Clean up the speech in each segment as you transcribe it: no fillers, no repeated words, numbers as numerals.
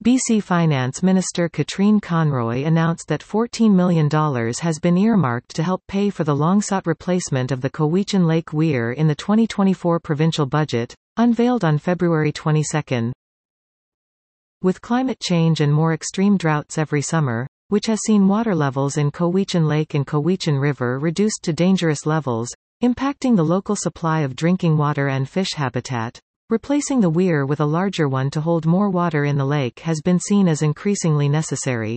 BC Finance Minister Katrine Conroy announced that $14 million has been earmarked to help pay for the long-sought replacement of the Cowichan Lake Weir in the 2024 provincial budget, unveiled on February 22. With climate change and more extreme droughts every summer, which has seen water levels in Cowichan Lake and Cowichan River reduced to dangerous levels, impacting the local supply of drinking water and fish habitat, replacing the weir with a larger one to hold more water in the lake has been seen as increasingly necessary.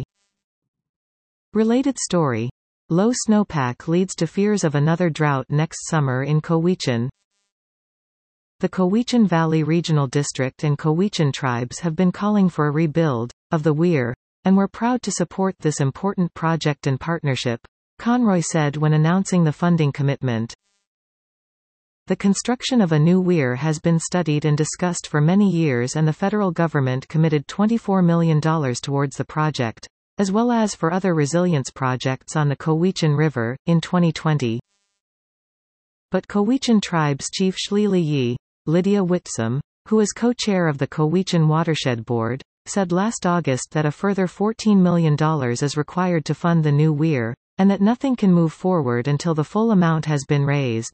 Related story. Low snowpack leads to fears of another drought next summer in Cowichan. The Cowichan Valley Regional District and Cowichan tribes have been calling for a rebuild of the weir, and we're proud to support this important project and partnership, Conroy said when announcing the funding commitment. The construction of a new weir has been studied and discussed for many years, and the federal government committed $24 million towards the project, as well as for other resilience projects on the Cowichan River, in 2020. But Cowichan Tribe's Chief Shlili Yi, Lydia Whitsom, who is co-chair of the Cowichan Watershed Board, said last August that a further $14 million is required to fund the new weir, and that nothing can move forward until the full amount has been raised.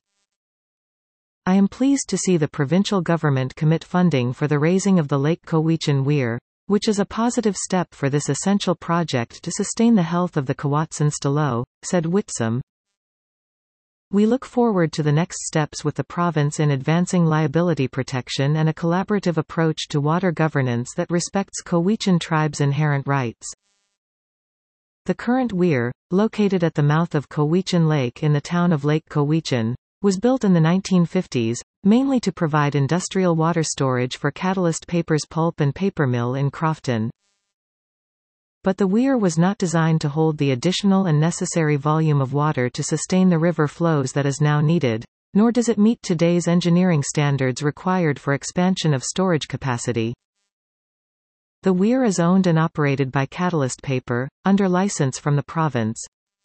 I am pleased to see the provincial government commit funding for the raising of the Lake Cowichan Weir, which is a positive step for this essential project to sustain the health of the Cowichan Stalo, said Whitsom. We look forward to the next steps with the province in advancing liability protection and a collaborative approach to water governance that respects Cowichan Tribe's inherent rights. The current weir, located at the mouth of Cowichan Lake in the town of Lake Cowichan, was built in the 1950s, mainly to provide industrial water storage for Catalyst Paper's pulp and paper mill in Crofton. But the weir was not designed to hold the additional and necessary volume of water to sustain the river flows that is now needed, nor does it meet today's engineering standards required for expansion of storage capacity. The weir is owned and operated by Catalyst Paper, under license from the province.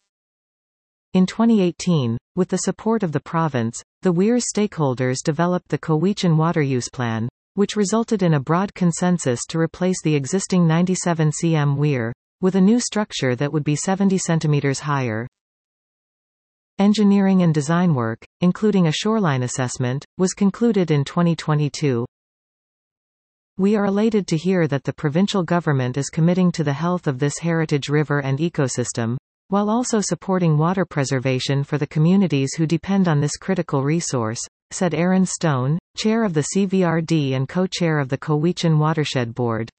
In 2018, with the support of the province, the weir's stakeholders developed the Cowichan Water Use Plan, which resulted in a broad consensus to replace the existing 97 cm weir, with a new structure that would be 70 centimeters higher. Engineering and design work, including a shoreline assessment, was concluded in 2022. We are elated to hear that the provincial government is committing to the health of this heritage river and ecosystem, while also supporting water preservation for the communities who depend on this critical resource, said Aaron Stone, chair of the CVRD and co-chair of the Cowichan Watershed Board.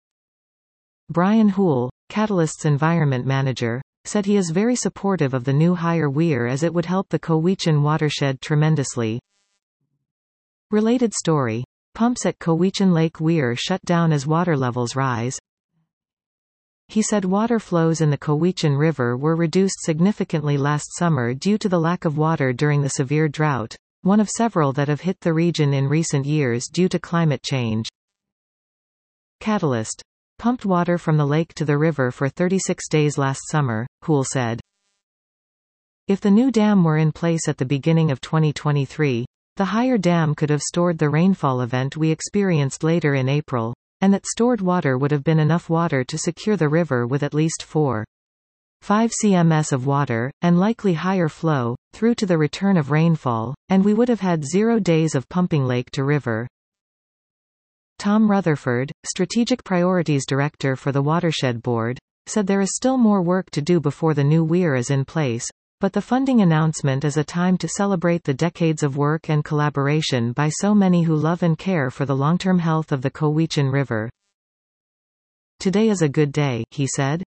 Brian Houle, Catalyst's environment manager, said he is very supportive of the new higher weir as it would help the Cowichan watershed tremendously. Related story. Pumps at Cowichan Lake Weir shut down as water levels rise. He said water flows in the Cowichan River were reduced significantly last summer due to the lack of water during the severe drought, one of several that have hit the region in recent years due to climate change. Catalyst pumped water from the lake to the river for 36 days last summer, Houle said. If the new dam were in place at the beginning of 2023, the higher dam could have stored the rainfall event we experienced later in April, and that stored water would have been enough water to secure the river with at least 4.5 cms of water, and likely higher flow, through to the return of rainfall, and we would have had 0 days of pumping lake to river. Tom Rutherford, Strategic Priorities Director for the Watershed Board, said there is still more work to do before the new weir is in place, but the funding announcement is a time to celebrate the decades of work and collaboration by so many who love and care for the long-term health of the Cowichan River. Today is a good day, he said.